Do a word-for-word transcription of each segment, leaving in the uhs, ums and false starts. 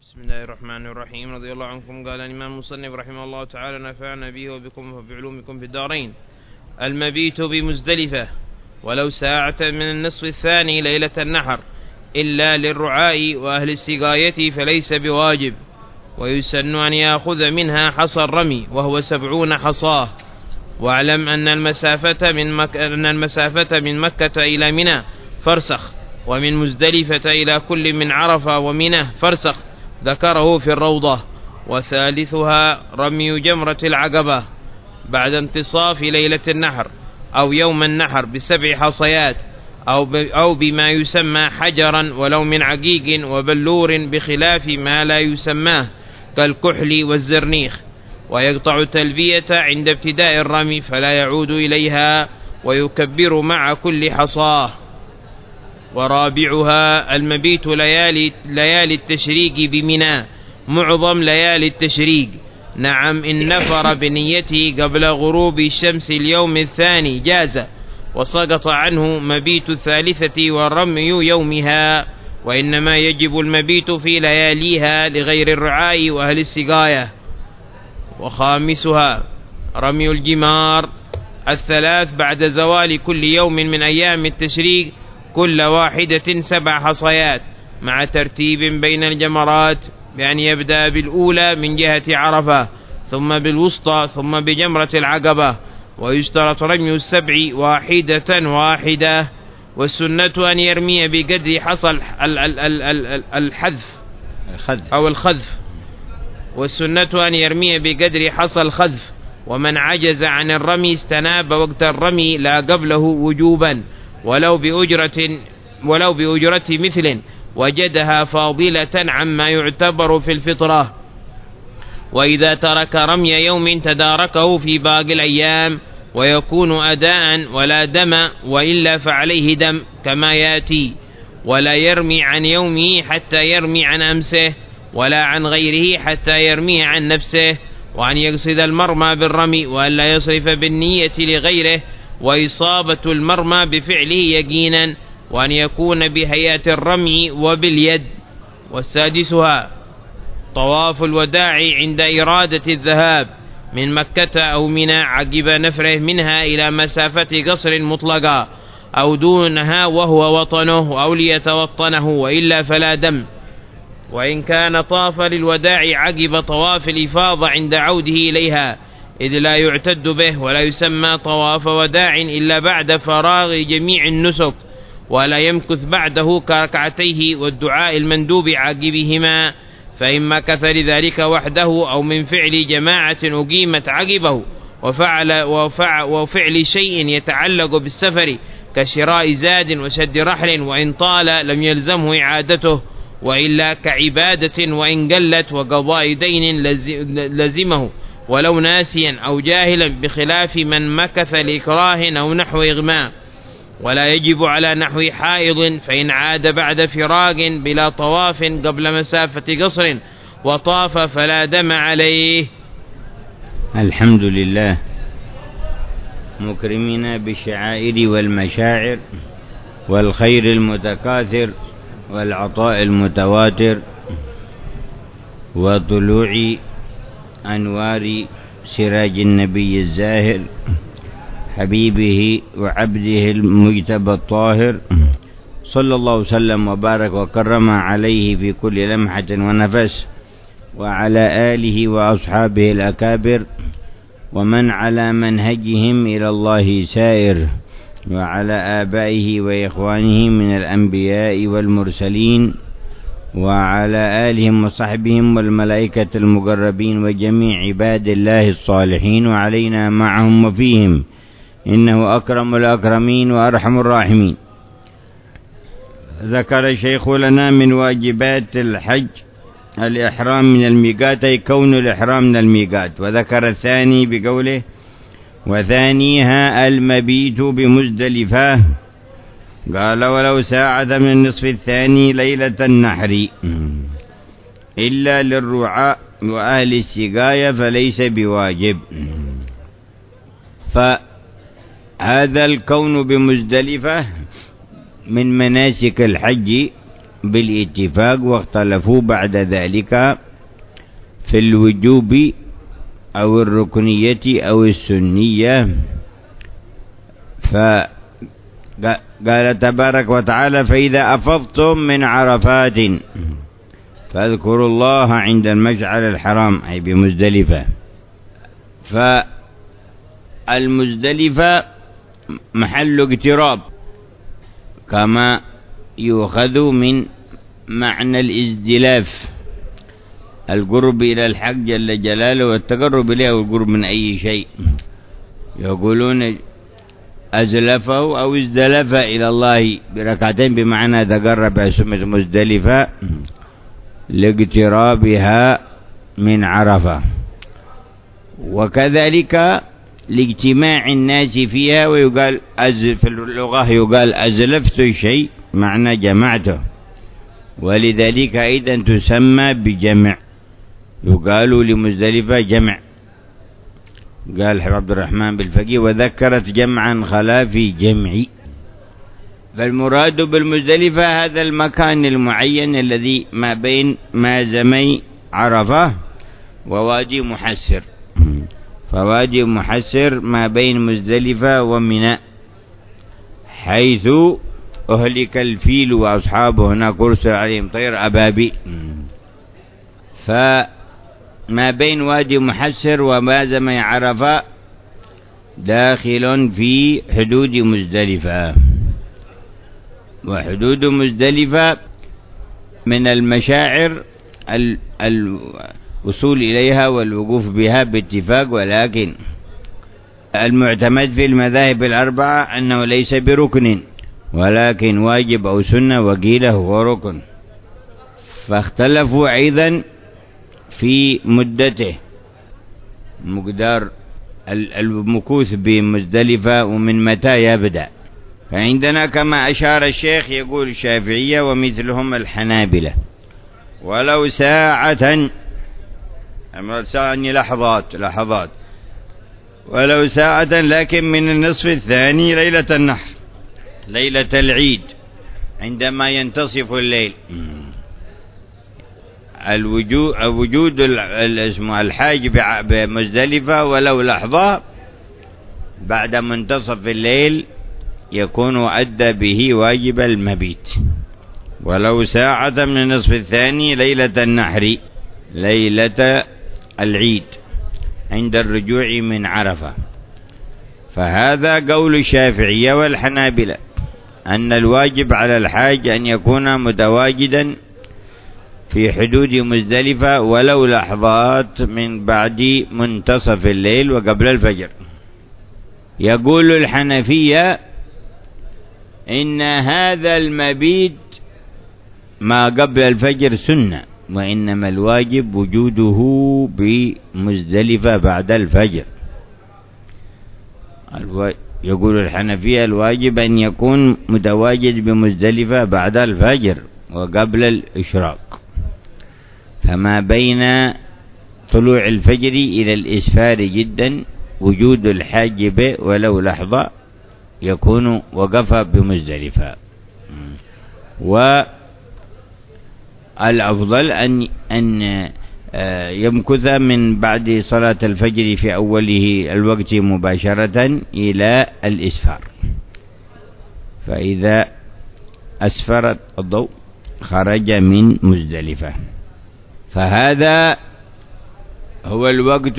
بسم الله الرحمن الرحيم. رضي الله عنكم. قال الإمام المصنف رحمه الله تعالى: نفعنا به وبكم وبعلومكم في الدارين. المبيت بمزدلفة ولو ساعة من النصف الثاني ليلة النحر إلا للرعاء وأهل السقاية فليس بواجب، ويسن أن يأخذ منها حصى الرمي وهو سبعون حصاه. واعلم أن المسافة من مكة, أن المسافة من مكة إلى منى فرسخ، ومن مزدلفة إلى كل من عرفة ومنى فرسخ، ذكره في الروضة. وثالثها رمي جمرة العقبة بعد انتصاف ليلة النحر أو يوم النحر بسبع حصيات أو, أو بما يسمى حجرا ولو من عقيق وبلور، بخلاف ما لا يسماه كالكحل والزرنيخ. ويقطع التلبية عند ابتداء الرمي فلا يعود إليها، ويكبر مع كل حصاه. ورابعها المبيت ليالي, ليالي التشريق بمنى، معظم ليالي التشريق. نعم إن نفر بنيته قبل غروب الشمس اليوم الثاني جاز، وسقط عنه مبيت الثالثة والرمي يومها، وإنما يجب المبيت في لياليها لغير الرعاء وأهل السقاية. وخامسها رمي الجمار الثلاث بعد زوال كل يوم من أيام التشريق، كل واحدة سبع حصيات، مع ترتيب بين الجمرات، بأن يبدأ بالأولى من جهة عرفة، ثم بالوسطى، ثم بجمرة العقبة. ويشترط رمي السبع واحدة واحدة. والسنة أن يرمي بقدر حصى الحذف أو الخذف والسنة أن يرمي بقدر حصى الخذف. ومن عجز عن الرمي استناب وقت الرمي لا قبله وجوبا، ولو بأجرة ولو بأجرة مثل وجدها فاضلة عما يعتبر في الفطرة. وإذا ترك رمي يوم تداركه في باقي الأيام، ويكون أداء ولا دم، وإلا فعليه دم كما يأتي. ولا يرمي عن يومه حتى يرمي عن أمسه، ولا عن غيره حتى يرمي عن نفسه. وأن يقصد المرمى بالرمي، وألا يصرف بالنية لغيره، وإصابة المرمى بفعله يقينا، وأن يكون بهيئة الرمي وباليد. والسادسها طواف الوداع عند إرادة الذهاب من مكة أو منى عقب نفره منها إلى مسافة قصر مطلقة أو دونها وهو وطنه أو ليتوطنه، وإلا فلا دم. وإن كان طاف للوداع عقب طواف الإفاضة عند عوده إليها، إذ لا يعتد به ولا يسمى طواف وداع إلا بعد فراغ جميع النسك، ولا يمكث بعده كركعتيه والدعاء المندوب عقبهما. فإن مكث لذلك وحده أو من فعل جماعة أقيمت عقبه وفعل, وفعل, وفعل شيء يتعلق بالسفر كشراء زاد وشد رحل، وإن طال لم يلزمه إعادته، وإلا كعبادة وإن قلت وقضاء دين لزمه ولو ناسيا أو جاهلا، بخلاف من مكث لإكراه أو نحو إغماء. ولا يجب على نحو حائض، فإن عاد بعد فراغ بلا طواف قبل مسافة قصر وطاف فلا دم عليه. الحمد لله، مكرمين بالشعائر والمشاعر والخير المتكاثر والعطاء المتواتر وطلوع أنوار سراج النبي الزاهر حبيبه وعبده المجتبى الطاهر، صلى الله وسلم وبارك وكرم عليه في كل لمحة ونفس، وعلى آله وأصحابه الأكابر، ومن على منهجهم إلى الله سائر، وعلى آبائه وإخوانه من الأنبياء والمرسلين، وعلى آلهم وصحبهم والملائكة المقربين وجميع عباد الله الصالحين، وعلينا معهم وفيهم، إنه أكرم الأكرمين وأرحم الراحمين. ذكر الشيخ لنا من واجبات الحج الإحرام من الميقات، أي كون الإحرام من الميقات. وذكر الثاني بقوله: وثانيها المبيت بمزدلفة. قال: ولو ساعة من النصف الثاني ليلة النحر إلا للرعاء وأهل السقاية فليس بواجب. فهذا الكون بمزدلفة من مناسك الحج بالاتفاق، واختلفوا بعد ذلك في الوجوب أو الركنية أو السنية. فقال تبارك وتعالى: فإذا أفضتم من عرفات فاذكروا الله عند المشعر الحرام، أي بمزدلفة. فالمزدلفة محل اقتراب، كما يؤخذ من معنى الازدلاف، القرب إلى الحق جل جلاله والتقرب إليه، والقرب من أي شيء. يقولون أزلفه أو ازدلف إلى الله بركعتين، بمعنى تقرب، سمت مزدلفة لاقترابها من عرفة، وكذلك لاجتماع الناس فيها. ويقال أز في اللغة يقال أزلفت شيء، معنى جمعته، ولذلك أيضا تسمى بجمع، يقال لمزدلفة جمع. قال عبد الرحمن بالفقيه: وذكرت جمعا خلا في جمعي. فالمراد بالمزدلفة هذا المكان المعين الذي ما بين مازمي عرفة ووادي محسر. فوادي محسر ما بين مزدلفة ومنى، حيث أهلك الفيل وأصحابه، هناك أرسل عليهم طير أبابيل. فما بين وادي محسر ومازمي عرفة داخل في حدود مزدلفة. وحدود مزدلفة من المشاعر الوصول إليها والوقوف بها باتفاق، ولكن المعتمد في المذاهب الأربعة أنه ليس بركن، ولكن واجب أو سنة، وقيل هو ركن. فاختلفوا أيضا في مدته، مقدار المكوث بمزدلفة ومن متى يبدأ. فعندنا كما أشار الشيخ يقول الشافعية ومثلهم الحنابلة: ولو ساعة، أمر ساعة لحظات لحظات، ولو ساعة، لكن من النصف الثاني ليلة النحر، ليلة العيد، عندما ينتصف الليل. الوجود وجود الحاج بمزدلفة ولو لحظة بعد منتصف الليل يكون أدى به واجب المبيت. ولو ساعة من النصف الثاني ليلة النحر، ليلة العيد عند الرجوع من عرفة. فهذا قول الشافعية والحنابلة، أن الواجب على الحاج أن يكون متواجدا في حدود مزدلفة ولو لحظات من بعد منتصف الليل وقبل الفجر. يقول الحنفية إن هذا المبيت ما قبل الفجر سنة، وإنما الواجب وجوده بمزدلفة بعد الفجر. يقول الحنفية الواجب أن يكون متواجد بمزدلفة بعد الفجر وقبل الإشراق، فما بين طلوع الفجر إلى الإسفار جدا وجود الحاج به ولو لحظة يكون وقف بمزدلفة. والأفضل أن أن يمكث من بعد صلاة الفجر في أوله الوقت مباشرة إلى الإسفار، فإذا أسفرت الضوء خرج من مزدلفة. فهذا هو الوقت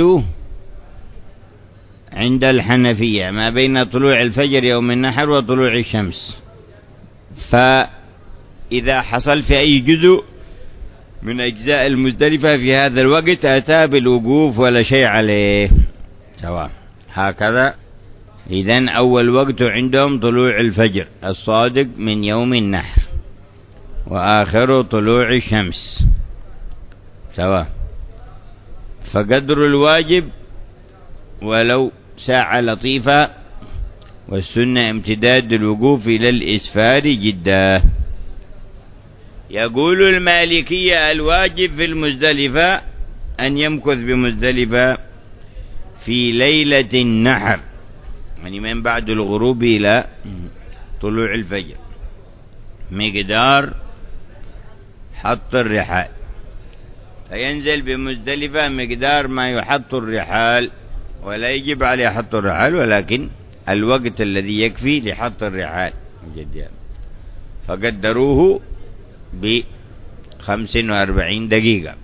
عند الحنفية ما بين طلوع الفجر يوم النحر وطلوع الشمس. فإذا حصل في أي جزء من أجزاء المزدلفة في هذا الوقت أتى بالوقوف ولا شيء عليه سواء. هكذا إذن أول وقت عندهم طلوع الفجر الصادق من يوم النحر، وآخر طلوع الشمس سواء. فقدر الواجب ولو ساعة لطيفة، والسنة امتداد الوقوف إلى الإسفار جدا. يقول المالكية الواجب في المزدلفة أن يمكث بمزدلفة في ليلة النحر، يعني من بعد الغروب إلى طلوع الفجر، مقدار حط الرحال، فينزل بمزدلفة مقدار ما يحط الرحال، ولا يجب عليه حط الرحال، ولكن الوقت الذي يكفي لحط الرحال فقدروه بخمس وأربعين دقيقة.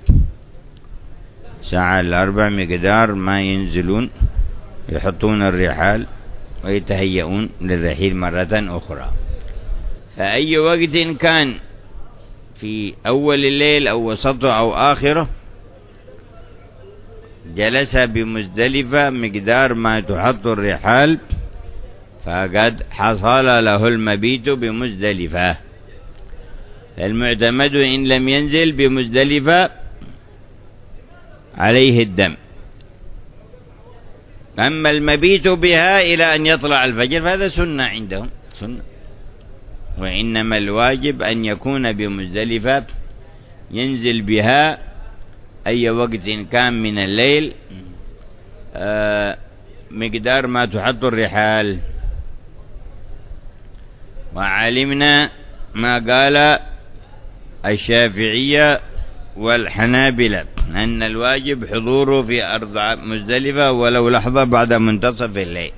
ساعة الأربع مقدار ما ينزلون يحطون الرحال ويتهيئون للرحيل مرة أخرى. فأي وقت كان في أول الليل أو وسطه أو آخره جلس بمزدلفة مقدار ما تحط الرحال فقد حصل له المبيت بمزدلفة. المعتمد إن لم ينزل بمزدلفة عليه الدم، أما المبيت بها إلى أن يطلع الفجر فهذا سنة عندهم سنة، وإنما الواجب أن يكون بمزدلفة ينزل بها أي وقت كان من الليل مقدار ما تحط الرحال. وعلمنا ما قال الشافعية والحنابلة أن الواجب حضوره في أرض مزدلفة ولو لحظة بعد منتصف الليل.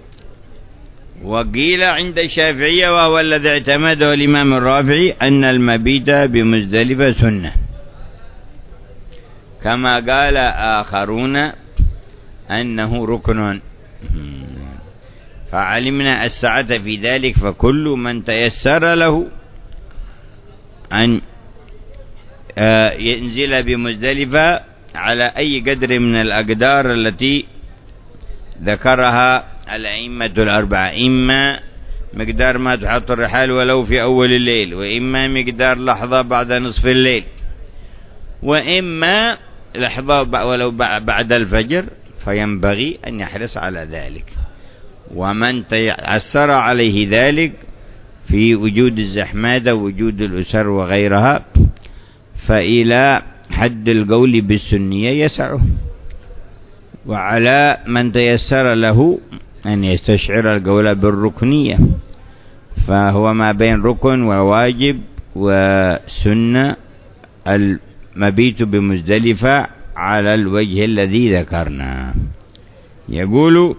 وقيل عند الشافعية وهو الذي اعتمده الإمام الرافعي أن المبيت بمزدلفة سنة، كما قال آخرون أنه ركن. فعلمنا السعة في ذلك، فكل من تيسر له أن ينزل بمزدلفة على أي قدر من الأقدار التي ذكرها الأئمة الأربعة، إما مقدار ما تحط الرحال ولو في أول الليل، وإما مقدار لحظة بعد نصف الليل، وإما لحظة ولو بعد الفجر، فينبغي أن يحرص على ذلك. ومن تيسر عليه ذلك في وجود الزحمات ووجود الأسر وغيرها فإلى حد القول بالسنية يسعه. وعلى من تيسر له أن يستشعر القول بالركنية، فهو ما بين ركن وواجب وسنة المبيت بمزدلفة على الوجه الذي ذكرنا. يقول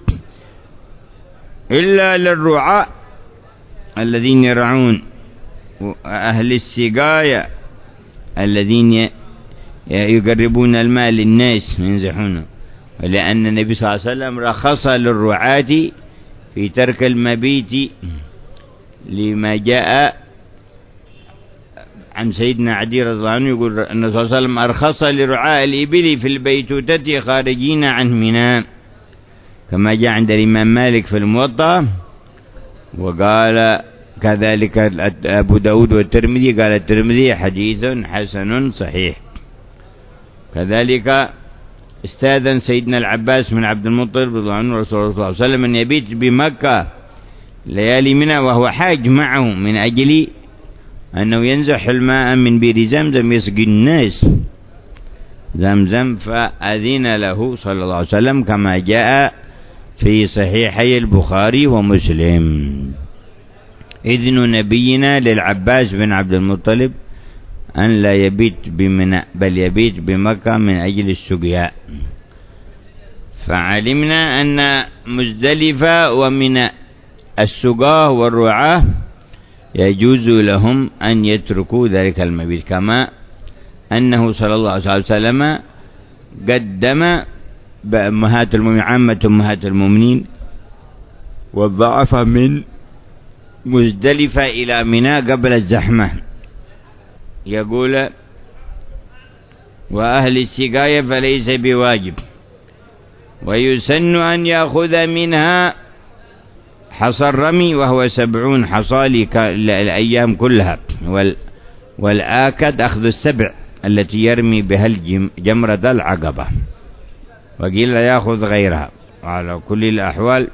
إلا للرعاء الذين يرعون أهل السقاية الذين يقربون الماء للناس ينزحونه، ولأن النبي صلى الله عليه وسلم رخص للرعاة في ترك المبيت لما جاء عن سيدنا عدي رضي الله عنه يقول أن صلى الله عليه وسلم أرخص لرعاء الإبل في البيتوتة خارجين عن منى، كما جاء عند الإمام مالك في الموطأ. وقال كذلك أبو داود والترمذي، قال الترمذي حديث حسن صحيح. كذلك استاذن سيدنا العباس من عبد المطلب رضي الله عنه رسول الله صلى الله عليه وسلم أن يبيت بمكة ليالي منى وهو حاج معه من أجل أنه ينزح الماء من بئر زمزم يسقي الناس زمزم، فأذن له صلى الله عليه وسلم كما جاء في صحيحي البخاري ومسلم. إذن نبينا للعباس بن عبد المطلب أن لا يبيت بمنى بل يبيت بمكة من أجل السقياء. فعلمنا أن مزدلفة ومن السقاه والرعاه يجوز لهم أن يتركوا ذلك المبيت، كما أنه صلى الله عليه وسلم قدم بأمهات المؤمنين عامة أمهات المؤمنين والضعف من مزدلفة إلى منى قبل الزحمة. يقول وأهل السقاية فليس بواجب، ويسن أن يأخذ منها حصى الرمي وهو سبعون حصى الأيام كلها، والآكد أخذ السبع التي يرمي بها جمرة العقبة، وقيل لا يأخذ غيرها. وعلى كل الأحوال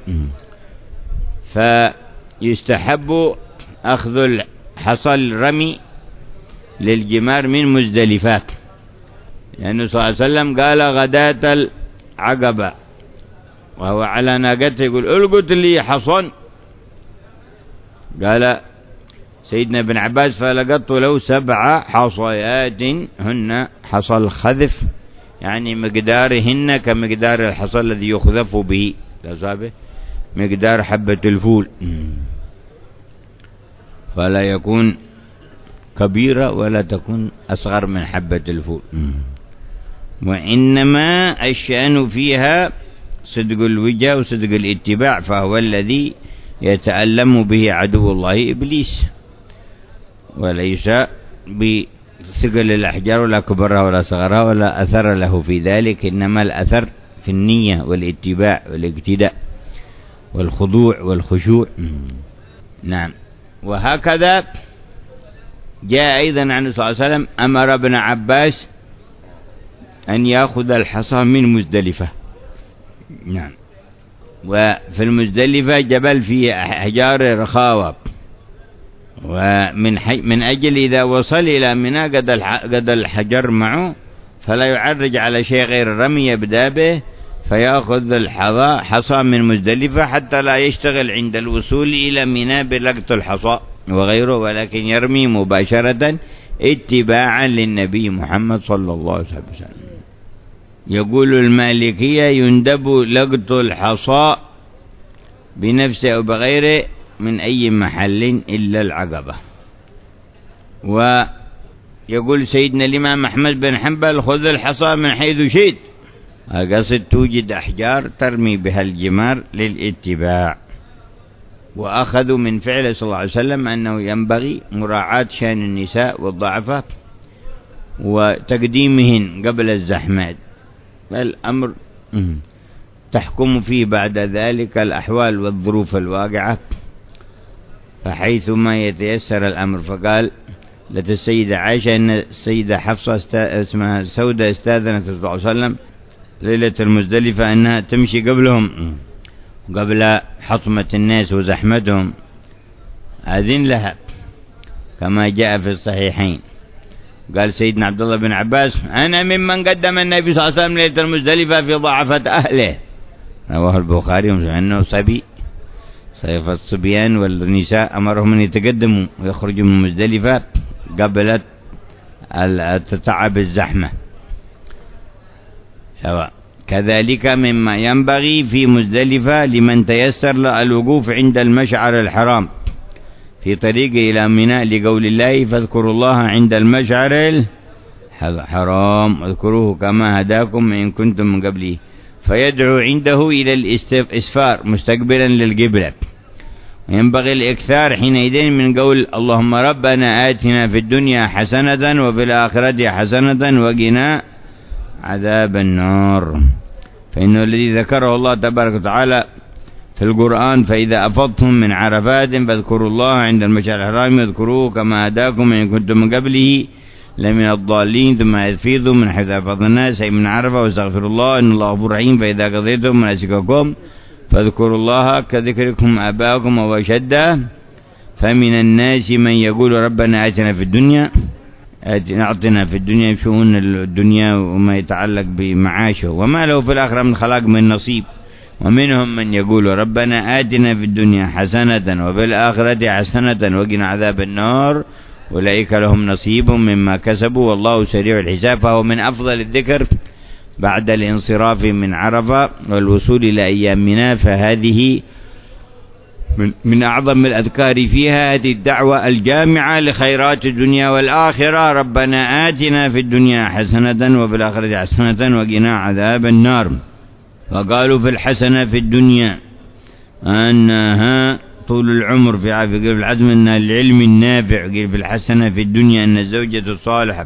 فيستحب أخذ حصى الرمي للجمار من مزدلفات، لأنه صلى الله عليه وسلم قال غداة العقبة وهو على ناقته يقول القت لي حصن، قال سيدنا ابن عباس فلقطت له سبع حصيات هن حصى الخذف، يعني مقدارهن كمقدار الحصى الذي يخذف به، مقدار حبة الفول، فلا يكون كبيرة ولا تكون أصغر من حبة الفول. وإنما الشأن فيها صدق الوجه وصدق الاتباع، فهو الذي يتألم به عدو الله إبليس، وليس بثقل الأحجار ولا كبرها ولا صغرها ولا أثر له في ذلك، إنما الأثر في النية والاتباع والاقتداء والخضوع والخشوع. نعم. وهكذا جاء أيضا عن صلى الله عليه وسلم أمر ابن عباس أن يأخذ الحصى من مزدلفة. نعم. وفي المزدلفة جبل فيه أحجار رخاوة، ومن من أجل إذا وصل إلى منى قد الحجر معه فلا يعرج على شيء غير الرمي، يبدأ به فيأخذ الحصى حصى من مزدلفة حتى لا يشتغل عند الوصول إلى منى بلقط الحصى وغيره، ولكن يرمي مباشرة اتباعا للنبي محمد صلى الله عليه وسلم. يقول المالكية يندب لقط الحصى بنفسه أو بغيره من أي محل إلا العقبة. ويقول سيدنا الإمام أحمد بن حنبل خذ الحصى من حيث شئت، قصد توجد أحجار ترمي بها الجمار للاتباع. وأخذوا من فعل صلى الله عليه وسلم أنه ينبغي مراعاة شأن النساء والضعفاء وتقديمهن قبل الزحمات، فالأمر تحكم فيه بعد ذلك الأحوال والظروف الواقعة، فحيثما يتيسر الأمر. فقال لت السيدة عائشة أن السيدة حفصة اسمها سودة استاذنت صلى الله عليه وسلم ليلة المزدلفة أنها تمشي قبلهم قبل حطمة الناس وزحمتهم، أذن لها كما جاء في الصحيحين. قال سيدنا عبد الله بن عباس أنا ممن قدم النبي صلى الله عليه وسلم ليلة المزدلفة في ضعفة أهله، رواه البخاري، أنه صبي صيف الصبيان والنساء أمرهم أن يتقدموا ويخرجوا من مزدلفة قبل تتعب الزحمة. سواء كذلك مما ينبغي في مزدلفة لمن تيسر له الوقوف عند المشعر الحرام في طريق إلى منى، لقول الله فاذكروا الله عند المشعر الحرام واذكروه كما هداكم إن كنتم من قبله، فيدعو عنده إلى الإسفار مستقبلا للقبلة. وينبغي الإكثار حينئذ من قول اللهم ربنا آتنا في الدنيا حسنة وفي الآخرة حسنة وقنا عذاب النار، فإنه الذي ذكره الله تبارك وتعالى في القرآن فإذا أفضتم من عرفات فاذكروا الله عند المشعر الحرام واذكروه كما هداكم إن كنتم من قبله لمن الضالين، ثم يفيضوا من حيث أفاض الناس أي من عرفة واستغفروا الله إن الله غفور رحيم، فإذا قضيتم مناسككم فاذكروا الله كذكركم آباءكم أو أشد، فمن الناس من يقول ربنا آتنا في الدنيا أعطنا في الدنيا شؤون الدنيا وما يتعلق بمعاشه وما له في الآخرة من خلاق من نصيب، ومنهم من يقول ربنا آتنا في الدنيا حسنة وفي الآخرة حسنة وقنا عذاب النار، أولئك لهم نصيب مما كسبوا والله سريع الحساب. فهو من أفضل الذكر بعد الانصراف من عرفة والوصول إلى أيام منى، فهذه من, من أعظم الأذكار فيها هذه الدعوة الجامعة لخيرات الدنيا والآخرة، ربنا آتنا في الدنيا حسنة وفي الآخرة حسنة وقنا عذاب النار. وقالوا في الحسنة في الدنيا أنها طول العمر في عافية، قيل في العزم أن العلم النافع، قيل في الحسنة في الدنيا أن الزوجة الصالحة،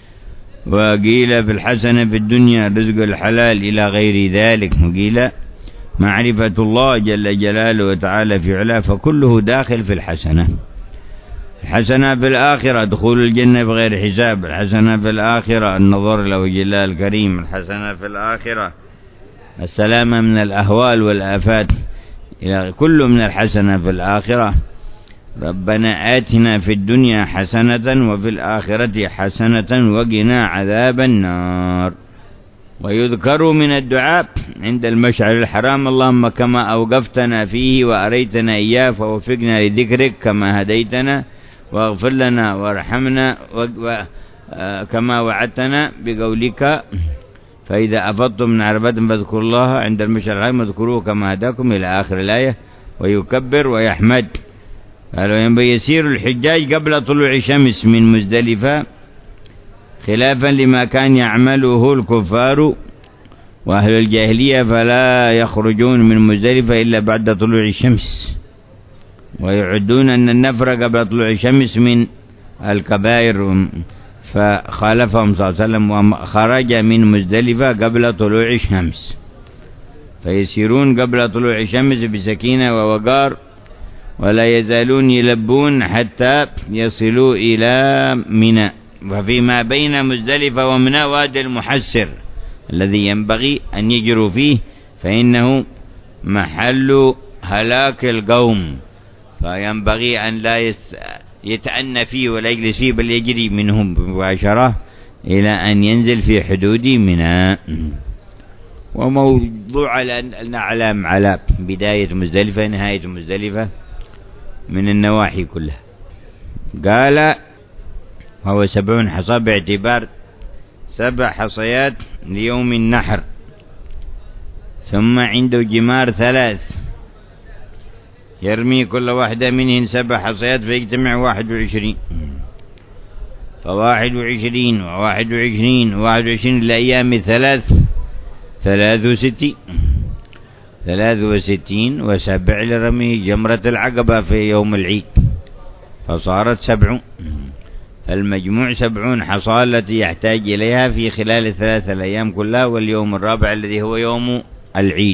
وقيل في الحسنة في الدنيا رزق الحلال إلى غير ذلك، وقيل معرفة الله جل جلاله وتعالى في علاه، فكله داخل في الحسنة. الحسنة في الآخرة دخول الجنة بغير حساب، الحسنة في الآخرة النظر إلى وجه الله الكريم، الحسنة في الآخرة السلامة من الأهوال والآفات، إلى كل من الحسنة في الآخرة. ربنا آتنا في الدنيا حسنة وفي الآخرة حسنة وقنا عذاب النار. ويذكر من الدعاء عند المشعر الحرام اللهم كما أوقفتنا فيه وأريتنا إياه فوفقنا لذكرك كما هديتنا واغفر لنا وارحمنا كما وعدتنا بقولك فإذا أفضتم من عرفات فاذكروا الله عند المشعر الحرام اذكروه كما هداكم إلى آخر الآية. ويكبر ويحمد. قالوا ينبغي يسير الحجاج قبل طلوع الشمس من مزدلفة خلافا لما كان يعمله الكفار وأهل الجاهلية، فلا يخرجون من مزدلفة إلا بعد طلوع الشمس، ويعدون أن النفر قبل طلوع الشمس من الكبائر، فخالفهم صلى الله عليه وسلم وخرج من مزدلفة قبل طلوع الشمس. فيسيرون قبل طلوع الشمس بسكينة ووقار، ولا يزالون يلبون حتى يصلوا إلى منى. وفيما بين مزدلفة ومنى وادي المحسر الذي ينبغي أن يجروا فيه، فإنه محل هلاك القوم، فينبغي أن لا يتأنى فيه ولا يجلس فيه، بل يجري منهم مباشرة إلى أن ينزل في حدود منى. وموضوع أن نعلم على بداية مزدلفة نهاية مزدلفة من النواحي كلها. قال وهو سبعون حصى باعتبار سبع حصيات ليوم النحر، ثم عنده جمار ثلاث يرمي كل واحدة منهن سبع حصيات فيجتمع واحد وعشرين، فواحد وعشرين وواحد وعشرين وواحد وعشرين الأيام الثلاث ثلاث وستين ثلاث وستين وسبع لرمي جمرة العقبة في يوم العيد، فصارت سبعون. فالمجموع سبعون حصى التي يحتاج إليها في خلال الثلاثة الأيام كلها، واليوم الرابع الذي هو يوم العيد.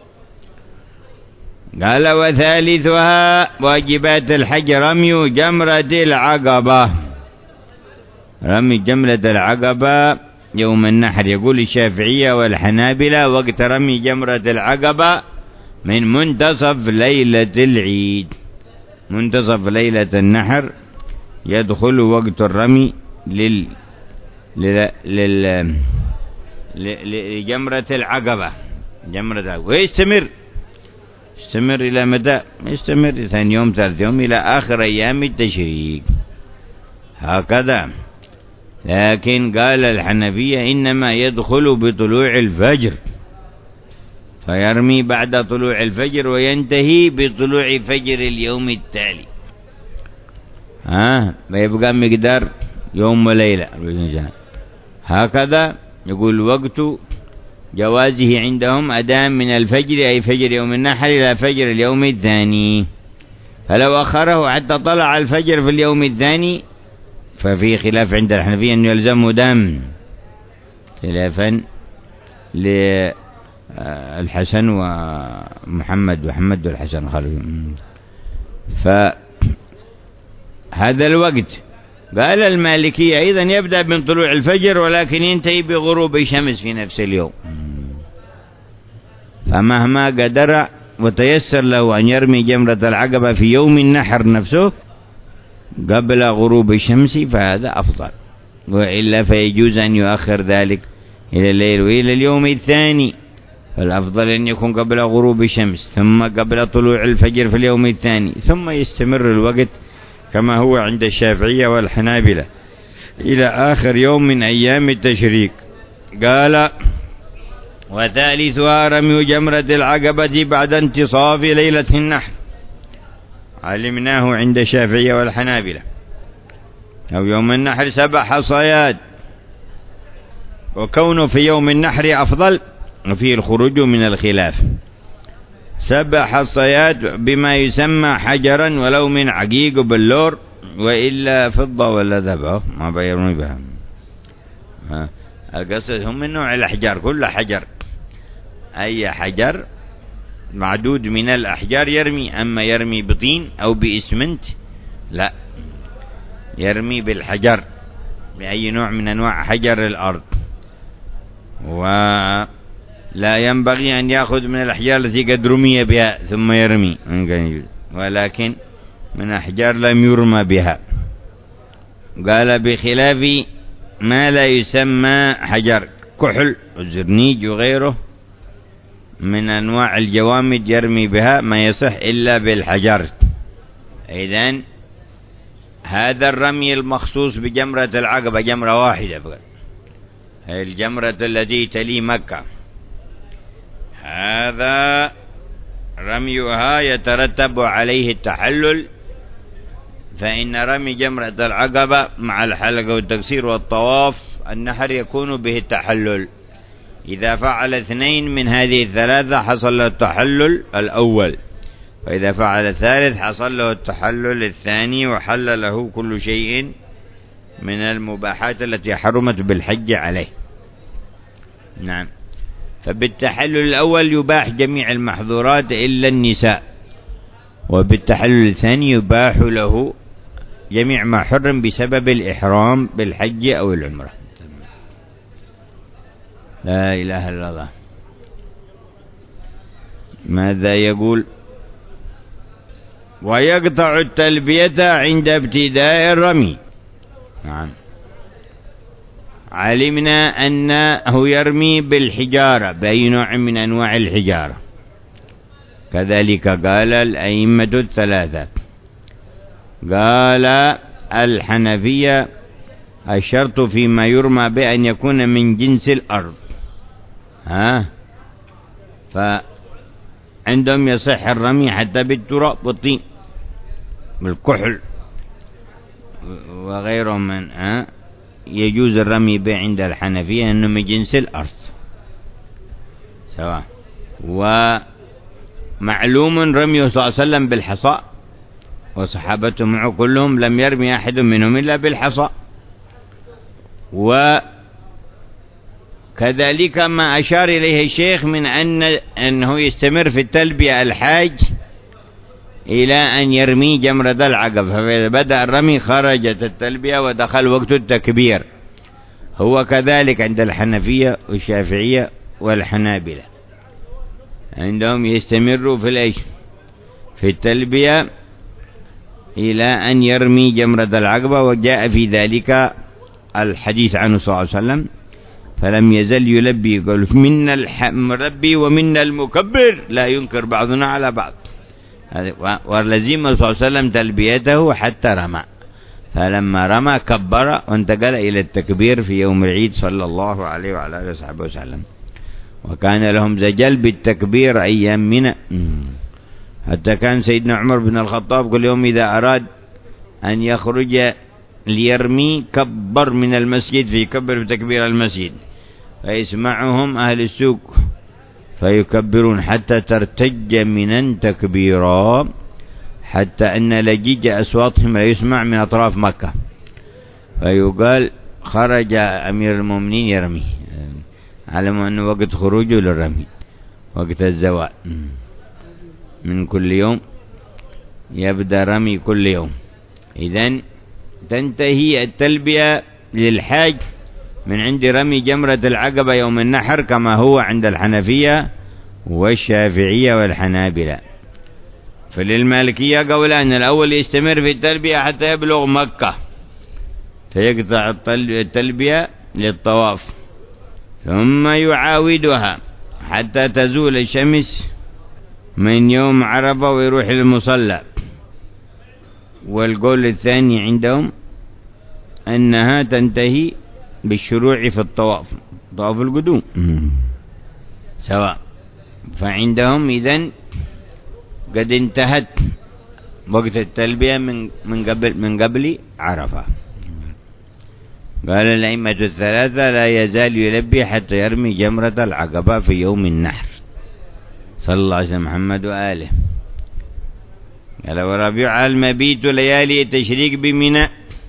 قال وثالثها واجبات الحج رمي جمرة العقبة. رمي جمرة العقبة يوم النحر، يقول الشافعية والحنابلة وقت رمي جمرة العقبة من منتصف ليلة العيد. منتصف ليلة النحر يدخل وقت الرمي لل لل لل لجمرة العقبة، جمرة، ويستمر يستمر إلى متى؟ يستمر ثاني يوم ثالث يوم إلى آخر أيام التشريق، هكذا. لكن قال الحنفية إنما يدخل بطلوع الفجر، فيرمي بعد طلوع الفجر وينتهي بطلوع فجر اليوم التالي، ها فيبقى مقدار يوم وليلة. هكذا يقول وقت جوازه عندهم أدام من الفجر أي فجر يوم النحر إلى فجر اليوم الثاني. فلو أخره حتى طلع الفجر في اليوم الثاني ففي خلاف عند الحنفية أنه يلزمه دم، خلافا للحسن ومحمد وحمد والحسن خالف. فهذا الوقت قال المالكية أيضا يبدأ من طلوع الفجر ولكن ينتهي بغروب الشمس في نفس اليوم، فمهما قدر وتيسر له أن يرمي جمرة العقبة في يوم النحر نفسه قبل غروب الشمس فهذا أفضل، وإلا فيجوز أن يؤخر ذلك إلى الليل وإلى اليوم الثاني. فالأفضل أن يكون قبل غروب الشمس ثم قبل طلوع الفجر في اليوم الثاني، ثم يستمر الوقت كما هو عند الشافعية والحنابلة إلى آخر يوم من أيام التشريق. قال وثالثها رمي جمرة العقبة بعد انتصاف ليلة النحر، علمناه عند الشافعية والحنابلة، أو يوم النحر سبع حصيات، وكونه في يوم النحر أفضل وفيه الخروج من الخلاف. سبع حصيات بما يسمى حجرا ولو من عقيق وبلور وإلا فضة ولا ذهب ما بيرمي بها. القصد هم من نوع الأحجار، كل حجر أي حجر معدود من الأحجار يرمي، أما يرمي بطين أو بإسمنت لا، يرمي بالحجر بأي نوع من أنواع حجر الأرض. ولا ينبغي أن يأخذ من الأحجار التي قد رمي بها ثم يرمي، ولكن من أحجار لم يرمى بها. قال بخلاف ما لا يسمى حجر كحل والزرنيج وغيره من أنواع الجوامد يرمي بها ما يصح إلا بالحجر. إذن هذا الرمي المخصوص بجمرة العقبة جمرة واحدة فقط، هي الجمرة التي تلي مكة، هذا رميها يترتب عليه التحلل، فإن رمي جمرة العقبة مع الحلق والتقصير والطواف النحر يكون به التحلل. إذا فعل اثنين من هذه الثلاثة حصل له التحلل الأول، وإذا فعل الثالث حصل له التحلل الثاني، وحل له كل شيء من المباحات التي حرمت بالحج عليه. نعم. فبالتحلل الأول يباح جميع المحظورات إلا النساء، وبالتحلل الثاني يباح له جميع ما حرم بسبب الإحرام بالحج أو العمرة. لا إله إلا الله. ماذا يقول؟ ويقطع التلبية عند ابتداء الرمي. نعم. علمنا أنه يرمي بالحجارة بأي نوع من أنواع الحجارة، كذلك قال الأئمة الثلاثة. قال الحنفية الشرط فيما يرمى بأن يكون من جنس الأرض، ها فعندهم يصح الرمي حتى بالتراب والطين بالكحل وغيرهم من ها يجوز الرمي به عند الحنفية أنه من جنس الأرض سواء. ومعلوم رميه صلى الله عليه وسلم بالحصى، وصحابته معه كلهم لم يرمي أحد منهم إلا بالحصى. وكذلك ما أشار إليه الشيخ من أن أنه يستمر في التلبية الحاج إلى أن يرمي جمرة العقبة، فإذا بدأ الرمي خرجت التلبية ودخل وقت التكبير. هو كذلك عند الحنفية والشافعية والحنابلة، عندهم يستمروا في الإيش في التلبية إلى أن يرمي جمرة العقبة. وجاء في ذلك الحديث عنه صلى الله عليه وسلم فلم يزل يلبي، يقول منا المربي ومنا المكبر لا ينكر بعضنا على بعض. ولزم صلى الله عليه وسلم تلبيته حتى رمى، فلما رمى كبر وانتقل إلى التكبير في يوم العيد صلى الله عليه وعلى آله وصحبه وسلم. وكان لهم زجل بالتكبير أيام منى، حتى كان سيدنا عمر بن الخطاب كل يوم إذا أراد أن يخرج ليرمي كبر من المسجد، في كبر بتكبير المسجد، فيسمعهم أهل السوق فيكبرون حتى ترتج منا تكبيرا، حتى أن لجيج أصواتهم لا يسمع من أطراف مكة، فيقال خرج أمير المؤمنين يرمي، علموا أنه وقت خروجه للرمي وقت الزوال من كل يوم، يبدأ رمي كل يوم. إذن تنتهي التلبية للحاج من عند رمي جمرة العقبة يوم النحر، كما هو عند الحنفية والشافعية والحنابلة. فللمالكية قولان: الأول يستمر في التلبية حتى يبلغ مكة فيقطع التلبية للطواف، ثم يعاودها حتى تزول الشمس من يوم عرفة ويروح للمصلى. والقول الثاني عندهم أنها تنتهي بالشروع في الطواف، طواف القدوم سواء. فعندهم إذن قد انتهت وقت التلبية من من قبل من قبل عرفة. قال الأئمة الثلاثة: لا يزال يلبي حتى يرمي جمرة العقبة في يوم النحر. صلى الله عليه وسلم محمد وآله. قال: ورابع المبيت ليالي التشريق بمنى.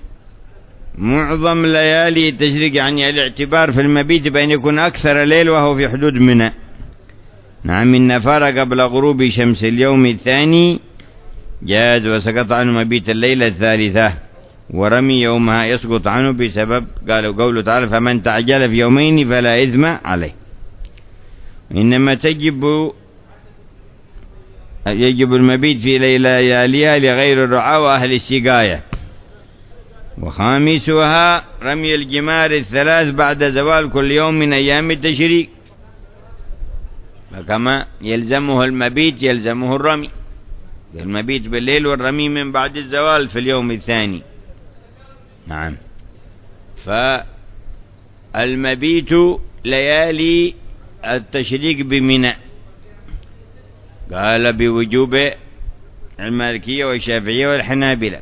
معظم ليالي التشريق يعني الاعتبار في المبيت بأن يكون أكثر ليل وهو في حدود منى. نعم، إن نفر قبل غروب شمس اليوم الثاني جاز وسقط عنه مبيت الليلة الثالثة، ورمي يومها يسقط عنه بسبب قالوا قوله تعالى: فمن تعجل في يومين فلا إثم عليه. إنما تجب يجب المبيت في لياليها لغير الرعاة وأهل السقاية. وخامسها رمي الجمار الثلاث بعد زوال كل يوم من أيام التشريق، فكما يلزمه المبيت يلزمه الرمي، المبيت بالليل والرمي من بعد الزوال في اليوم الثاني. نعم. فالمبيت ليالي التشريق بمنى قال بوجوب المالكية والشافعية والحنابلة.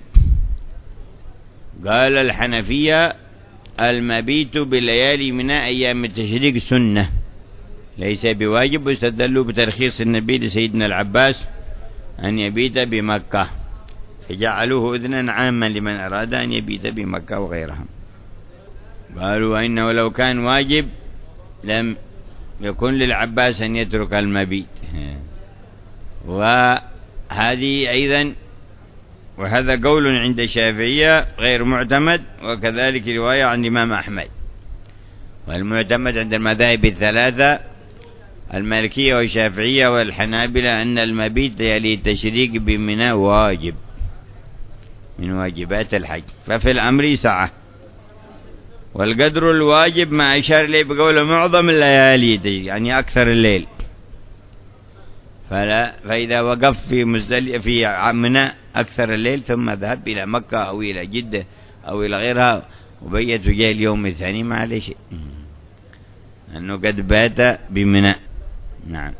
قال الحنفية المبيت بليالي منى أيام التشريق سنة ليس بواجب، واستدلوا بترخيص النبي لسيدنا العباس أن يبيت بمكة فجعلوه إذنا عاما لمن أراد أن يبيت بمكة وغيرها. قالوا إنه لو كان واجب لم يكن للعباس أن يترك المبيت. وهذه أيضا وهذا قول عند الشافعية غير معتمد، وكذلك رواية عن الإمام أحمد. والمعتمد عند المذاهب الثلاثة المالكية والشافعية والحنابلة أن المبيت ليالي التشريق بمنى واجب من واجبات الحج، ففي الأمر سعة. والقدر الواجب ما أشار إليه بقول معظم الليالي يعني أكثر الليل. فلا فإذا وقف في مزدل في منى أكثر الليل ثم ذهب إلى مكة أو إلى جدة أو إلى غيرها وبيت جاء اليوم الثاني ما عليه شيء أنه قد بات بمنى. نعم.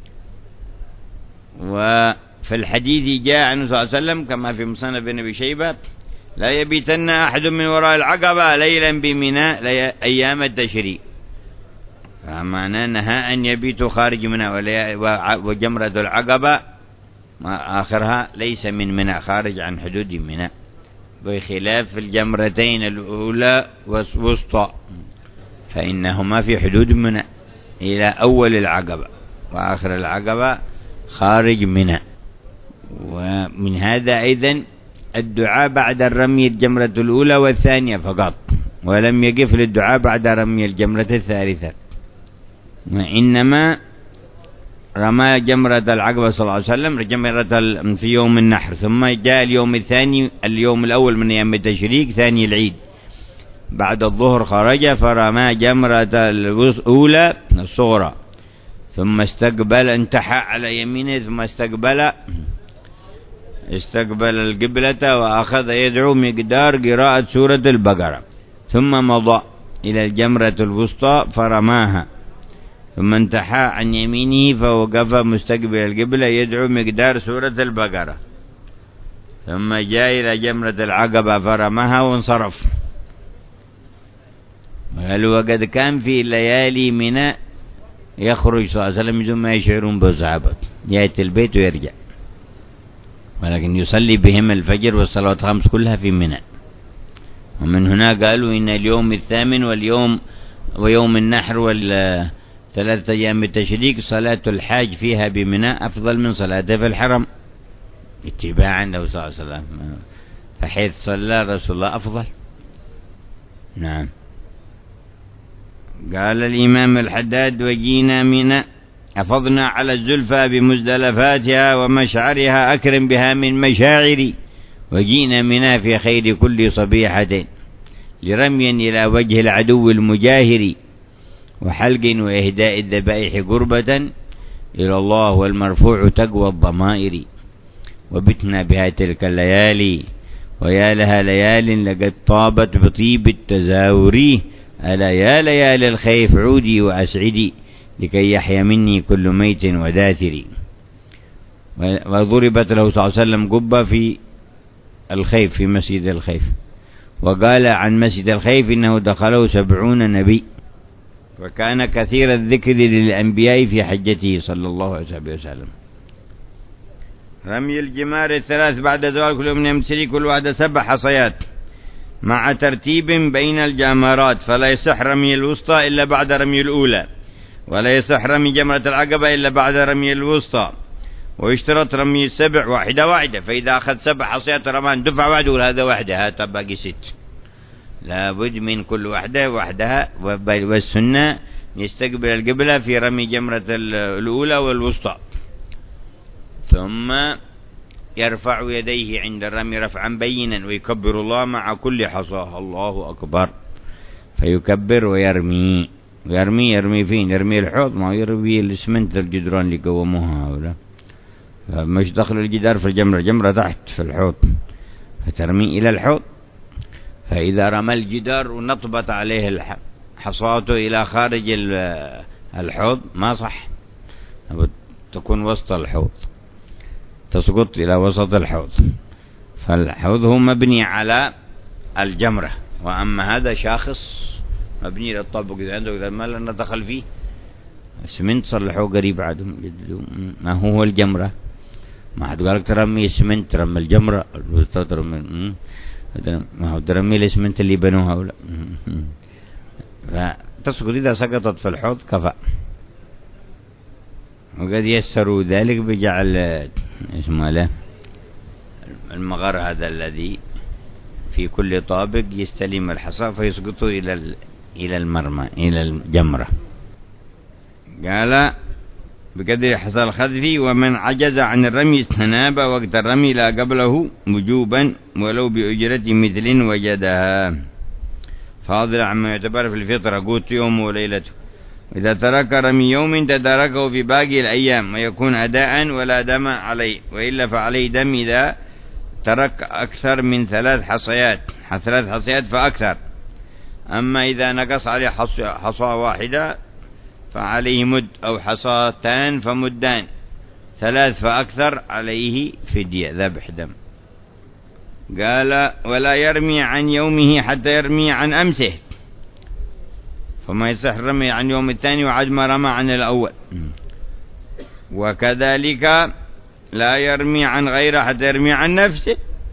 وفي الحديث جاء عنه صلى الله عليه وسلم كما في مصنف ابن أبي شيبة لا يبيتن أحد من وراء العقبة ليلا بمنى أيام التشريق، فمعنى نهى أن يبيتوا خارج منى. وجمرة العقبة آخرها ليس من منى خارج عن حدود منى، بخلاف الجمرتين الأولى والوسطى فإنهما في حدود منى إلى أول العقبة، وآخر العقبة خارج منى. ومن هذا أيضا الدعاء بعد الرمي الجمرة الأولى والثانية فقط، ولم يقف للدعاء بعد رمي الجمرة الثالثة، وإنما رمى جمرة العقبة صلى الله عليه وسلم جمرة في يوم النحر، ثم جاء اليوم الثاني اليوم الأول من أيام التشريق ثاني العيد بعد الظهر خرج فرمى جمرة الأولى الصغرى، ثم استقبل انتحى على يمينه ثم استقبل استقبل القبلة وأخذ يدعو مقدار قراءة سورة البقرة، ثم مضى إلى الجمرة الوسطى فرماها، ثم انتحى عن يمينه فوقف مستقبل القبلة يدعو مقدار سورة البقرة، ثم جاء إلى جمرة العقبة فرماها وانصرف. قالوا وقد كان في ليالي منى يخرج صلى الله عليه وسلم بدون ما يشعرون بالصحابة، يأتي البيت ويرجع، ولكن يصلي بهم الفجر والصلوات الخمس كلها في منى. ومن هنا قالوا إن اليوم الثامن واليوم ويوم النحر والثلاثة أيام التشريق صلاة الحاج فيها بمنى أفضل من صلاته في الحرم اتباعا له صلى الله عليه وسلم، فحيث صلى رسول الله أفضل. نعم. قال الإمام الحداد وجينا منى أفضنا على الزلفى بمزدلفاتها ومشعرها أكرم بها من مشاعري، وجينا منى في خير كل صبيحة لرمي إلى وجه العدو المجاهر، وحلق وإهداء الذبائح قربة إلى الله والمرفوع تقوى الضمائر، وبتنا بها تلك الليالي ويا لها ليال لقد طابت بطيب التزاور، ألا يا ليالي الخيف عودي وأسعدي لكي يحيى مني كل ميت وداثر. وضربت له صلى الله عليه وسلم قبة في الخيف في مسجد الخيف، وقال عن مسجد الخيف إنه دخله سبعون نبي، وكان كثير الذكر للأنبياء في حجته صلى الله عليه وسلم. رمي الجمار الثلاث بعد زوال كل يوم من يمسري كل واحدة سبع حصيات مع ترتيب بين الجمرات، فلا يصح رمي الوسطى إلا بعد رمي الأولى، ولا يصح رمي جمرة العقبة إلا بعد رمي الوسطى، ويشترط رمي السبع واحدة واحدة، فإذا أخذ سبع حصيات رمان دفع واحد يقول هذا واحدة هذا باقي ست، لا بد من كل واحدة وحدها. والسنة يستقبل القبلة في رمي جمرة الأولى والوسطى، ثم يرفع يديه عند الرمي رفعا بينا ويكبر الله مع كل حصاه الله أكبر، فيكبر ويرمي ويرمي يرمي فين؟ يرمي الحوض، ما يرمي الاسمنت الجدران اللي قوموها ولا مش دخل الجدار في الجمرة، جمرة تحت في الحوض فترمي إلى الحوض، فإذا رمى الجدار ونطبت عليه حصاته إلى خارج الحوض ما صح، تكون وسط الحوض، تسقط إلى وسط الحوض. فالحوض هو مبني على الجمرة، وأما هذا شاخص مبني للطبق إذا عنده إذا ما لنا دخل فيه اسمنت صلحوه قريب عادهم جددوا. ما هو هو الجمرة، ما حد قالك ترمي اسمنت، ترمي الجمرة ترمي، ما هو ترمي الاسمنت اللي بنوها ولا. فتسقط إذا سقطت في الحوض كفى. وقد يسروا ذلك بجعل اسمه له المغر هذا الذي في كل طابق يستلم الحصى فيسقط إلى إلى المرمى إلى الجمرة. قال بقدر حصى الخذف. ومن عجز عن الرمي استناب وقت الرمي لا قبله وجوبا ولو بأجرة مثل وجدها، فاضل عما يعتبر في الفطرة قوت يوم وليلته. إذا ترك رمي يوم تداركه في باقي الأيام ويكون أداء ولا دم عليه، وإلا فعليه دم إذا ترك أكثر من ثلاث حصيات ثلاث حصيات فأكثر. أما إذا نقص عليه حصى واحدة فعليه مد، أو حصاتان فمدان، ثلاث فأكثر عليه فدية ذبح دم. قال ولا يرمي عن يومه حتى يرمي عن أمسه، فما يصح الرمي عن يوم الثاني وعد ما رمى عن الأول. وكذلك لا يرمي عن غيره حتى يرمي عن نفسه.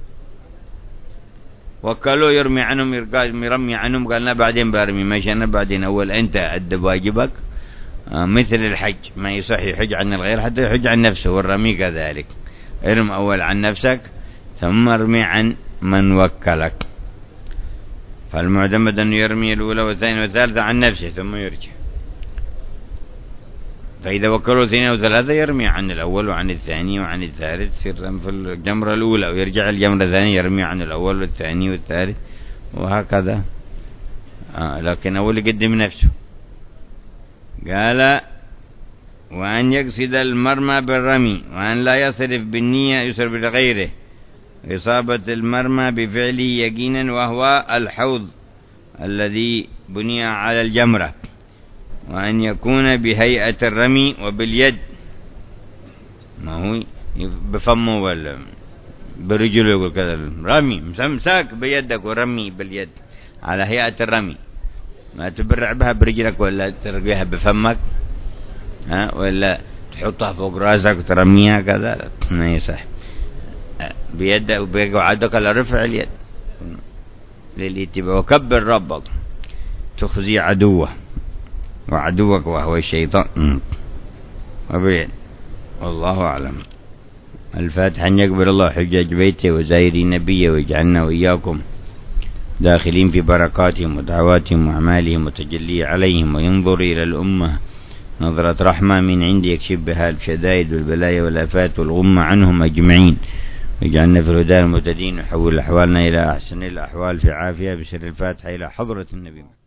وكلوا يرمي عنهم يرمي عنهم قالنا بعدين برمي، ماشي أنا بعدين أول أنت أدب واجبك. مثل الحج ما يصح يحج عن الغير حتى يحج عن نفسه، والرمي كذلك ارم أول عن نفسك ثم ارمي عن من وكلك. فالمعتمد أن يرمي الأولى والثانية والثالثة عن نفسه ثم يرجع. فإذا وكلوا اثنين وثلاثة يرمي عن الأول وعن الثاني وعن الثالث في الجمرة الأولى، ويرجع الجمرة الثانية يرمي عن الأول والثاني والثالث وهكذا. آه لكن أول يقدم نفسه. قال وأن يقصد المرمى بالرمي، وأن لا يصرف بالنية يصرف بغيره، إصابة المرمى بفعله يقينا وهو الحوض الذي بني على الجمرة، وأن يكون بهيئة الرمي وباليد، ما هو بفمه ولا برجله يقول كذا رمي مساك بيدك ورمي باليد على هيئة الرمي، ما تبرع بها برجلك ولا ترميها بفمك ها ولا تحطها فوق راسك وترميها كذا، ما يصح. بيدك وبيقعدك على رفع اليد للاتباع. وكبر ربك تخزي عدوه وعدوك وهو الشيطان. وبين والله أعلم. الفاتحة. أن يقبل الله حجاج بيته وزائري نبيه ويجعلنا وإياكم داخلين في بركاتهم ودعواتهم وأعمالهم وتجلي عليهم، وينظر إلى الأمة نظرة رحمة من عندي يكشف بها الشدائد والبلايا والآفات والغمة عنهم أجمعين، ويجعلنا في الهدى المهتدين، ويحول أحوالنا إلى أحسن الأحوال في عافية. بسر الفاتحة إلى حضرة النبي.